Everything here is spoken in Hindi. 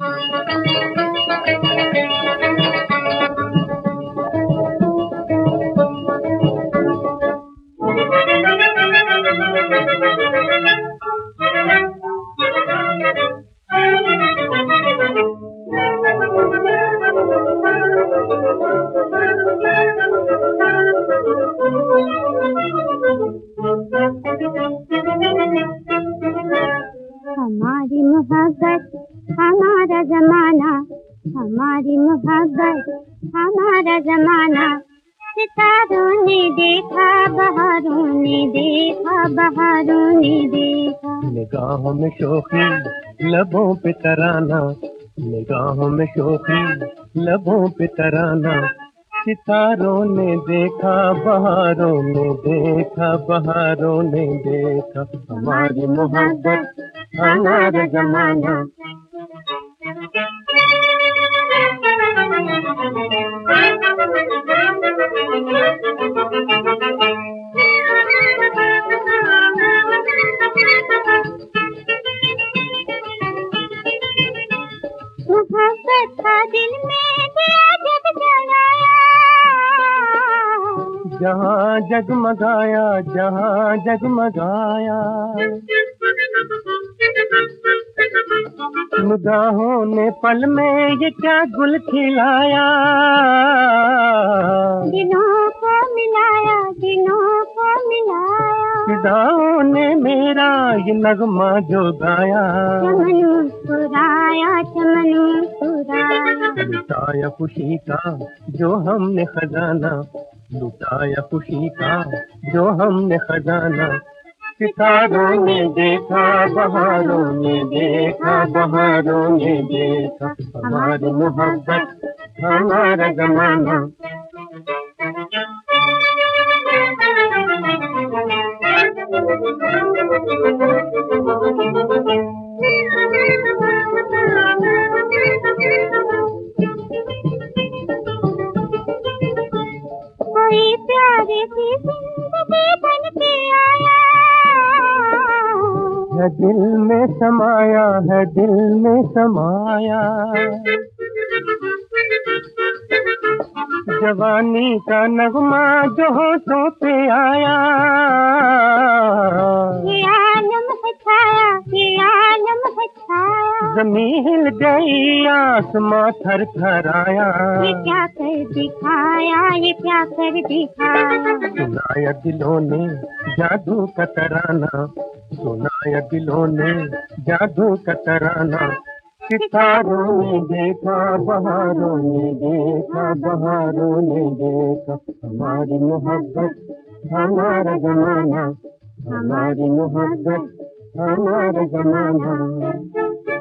हमारी मोहब्बत हमारा जमाना, हमारी मोहब्बत हमारा जमाना। सितारों ने देखा, बहारों ने देखा, बहारों ने देखा। निगाहों में शोखी, लबों पे तराना, निगाहों में शोखी, लबों पे तराना। सितारों ने देखा, बहारों ने देखा, बहारों ने देखा। हमारी मोहब्बत हमारा जमाना। मोहब्बत का दिल में दिया जब जलाया, जहाँ जगमगाया, जहाँ जगमगाया। निगाहों ने पल में ये क्या गुल खिलाया, दिलों को मिलाया, दिलों को मिलाया। फिदाओं ने मेरा ये नगमा जो गाया, चमन मुस्कुराया, चमन मुस्कुराया। लुटाया खुशी का जो हमने खजाना, लुटाया खुशी का जो हमने खजाना। सितारों ने देखा, बहारों ने देखा, बहारों ने देखा। हमारी मोहब्बत हमारा जमाना। कोई प्यारे सी जिंदगी बन के आया, है दिल में समाया, है दिल में समाया। जवानी का नगमा जो होठों पे आया, ये आलम है छाया, ये आलम है छाया। ज़मीं हिल गई, आसमां थर थर आया। ये क्या कर दिखाया, ये क्या कर दिखाया। सुनाया दिलों ने जादू का तराना, सुनाया दिलों ने जादू का तराना। सितारों ने देखा, बहारों ने देखा, बहारों ने देखा। हमारी मोहब्बत हमारा जमाना, हमारी मोहब्बत हमारा जमाना।